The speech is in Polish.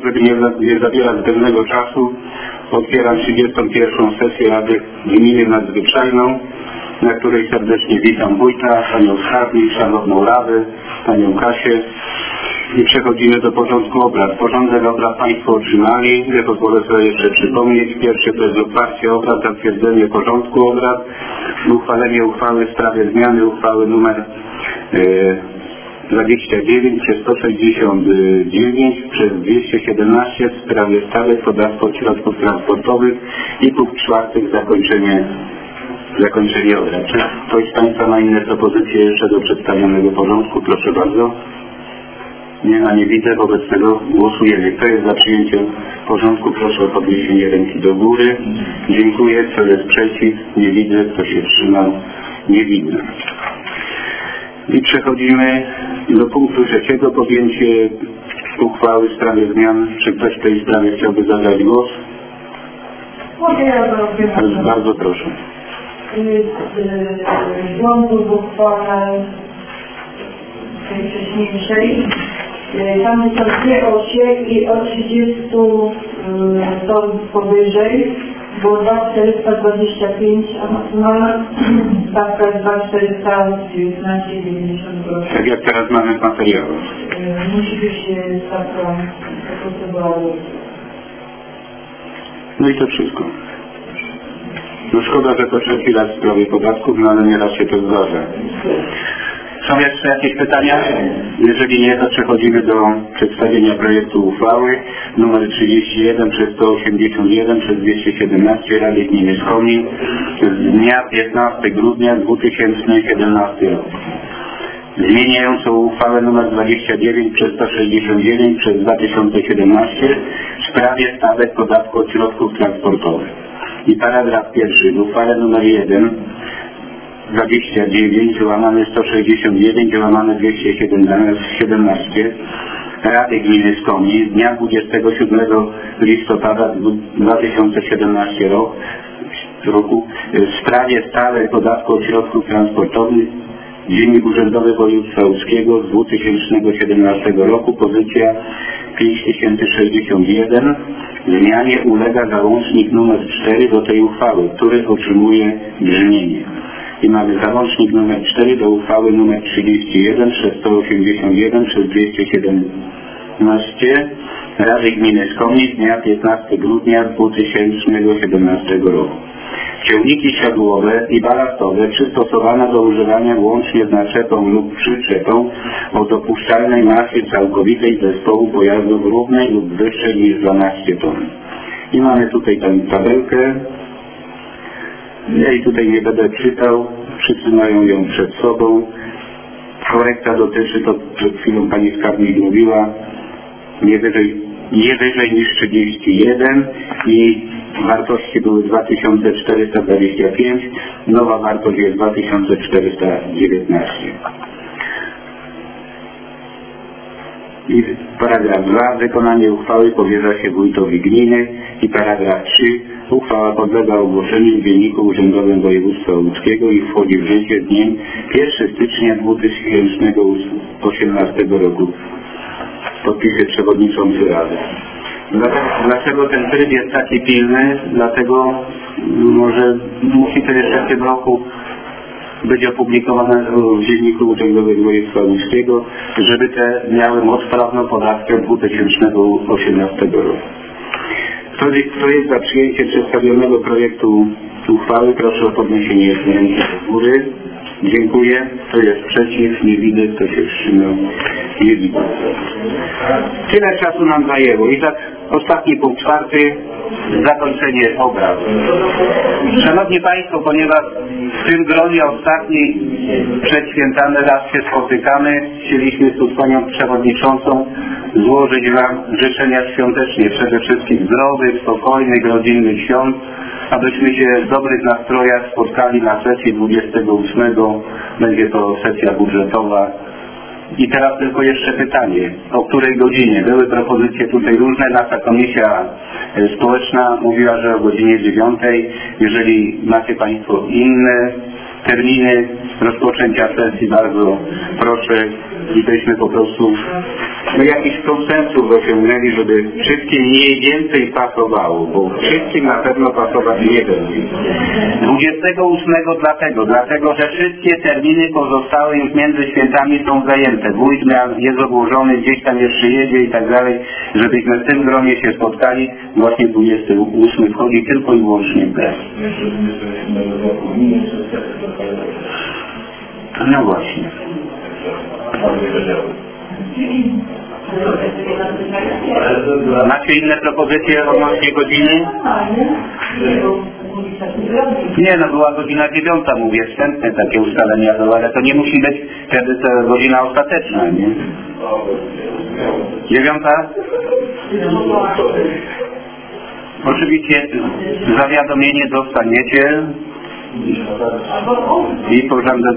żeby nie zabierać zbędnego czasu, otwieram 31. sesję Rady Gminy Nadzwyczajną, na której serdecznie witam wójta, panią skarbnik, szanowną Radę, panią Kasię i przechodzimy do porządku obrad. Porządek obrad Państwo otrzymali, ja pozwolę sobie jeszcze przypomnieć. Pierwszy to jest otwarcie obrad, zatwierdzenie porządku obrad, uchwalenie uchwały w sprawie zmiany uchwały numer 29 przez 169 przez 217 w sprawie stawek podatku od środków transportowych i punkt 4 zakończenie obrad. Czy ktoś z Państwa ma inne propozycje jeszcze do przedstawionego porządku? Proszę bardzo. Nie widzę, wobec tego głosujemy. Kto jest za przyjęciem porządku? Proszę o podniesienie ręki do góry. Dziękuję. Kto jest przeciw? Nie widzę. Kto się wstrzymał? Nie widzę. I przechodzimy do punktu 3. Podjęcie uchwały w sprawie zmian. Czy ktoś w tej sprawie chciałby zabrać głos? Bardzo proszę. Błądów w uchwale tej wcześniejszej. Tam są dwie osie i o 30 ton powyżej było 2425, a maksymalna stawka jest 2419,90 groszy. Tak jak teraz mamy w materiałach. Musi być stawka procedurowa. No i to wszystko. No szkoda, że to trzeci raz w sprawie podatków, no ale nieraz się to zdarza. Są jeszcze jakieś pytania? Jeżeli nie, to przechodzimy do przedstawienia projektu uchwały nr 31 przez 181 przez 217 Rady Gminy Skomin z dnia 15 grudnia 2017 roku. Zmieniającą uchwałę nr 29 przez 169 przez 2017 w sprawie stawek podatku od środków transportowych. I paragraf pierwszy w uchwale nr 1 29 łamane 169 łamane 217 Rady Gminy Skomin z dnia 27 listopada 2017 roku w sprawie stawek podatku od środków transportowych Dziennik Urzędowy Województwa Łódzkiego z 2017 roku, pozycja 5061. Zmianie ulega załącznik nr 4 do tej uchwały, który otrzymuje brzmienie. I mamy załącznik nr 4 do uchwały nr 31 przez 181 przez 217 Rady Gminy Skomin z dnia 15 grudnia 2017 roku. Ciągniki siodłowe i balastowe przystosowane do używania łącznie z naczepą lub przyczepą o dopuszczalnej masie całkowitej zespołu pojazdów równej lub wyższej niż 12 ton. I mamy tutaj tę tabelkę. Ja jej tutaj nie będę czytał, wszyscy mają ją przed sobą. Korekta dotyczy, to przed chwilą pani skarbnik mówiła, nie wyżej niż 31 i wartości były 2425, nowa wartość jest 2419. I paragraf 2. Wykonanie uchwały powierza się wójtowi gminy. I paragraf 3. Uchwała podlega ogłoszeniu w Dzienniku Urzędowym Województwa Łódzkiego i wchodzi w życie z dniem 1 stycznia 2018 roku. Podpisze przewodniczący Rady. Dlaczego ten tryb jest taki pilny? Dlatego może musi to jeszcze w tym roku być opublikowane w Dzienniku Urzędowym Województwa Łódzkiego, żeby te miały moc prawną podatku od 2018 roku. Kto jest za przyjęciem przedstawionego projektu uchwały? Proszę o podniesienie ręki do góry. Dziękuję. Kto jest przeciw? Nie widzę. Kto się wstrzymał? Nie widzę. Tyle czasu nam zajęło. I tak ostatni punkt 4. Zakończenie obrad. Szanowni Państwo, ponieważ w tym gronie ostatni przed świętami raz się spotykamy, chcieliśmy z Panią Przewodniczącą złożyć Wam życzenia świątecznie. Przede wszystkim zdrowych, spokojnych, rodzinnych świąt, abyśmy się w dobrych nastrojach spotkali na sesji 28. Będzie to sesja budżetowa. I teraz tylko jeszcze pytanie, o której godzinie? Były propozycje tutaj różne, nasza komisja społeczna mówiła, że o godzinie 9. Jeżeli macie Państwo inne terminy rozpoczęcia sesji, bardzo proszę i byśmy po prostu jakiś konsensus osiągnęli, żeby wszystkim mniej więcej pasowało, bo wszystkim na pewno pasować nie będzie. 28 dlatego, że wszystkie terminy pozostałe już między świętami są zajęte. Wójt jest ogłoszony, gdzieś tam jeszcze jedzie i tak dalej, żebyśmy w tym gronie się spotkali. Właśnie 28 wchodzi tylko i wyłącznie w grę. No właśnie. Macie inne propozycje odnośnie godziny? Nie, no była godzina 9, mówię, wstępne takie ustalenia, ale to nie musi być wtedy to godzina ostateczna, nie? 9? Oczywiście zawiadomienie dostaniecie i pożądam.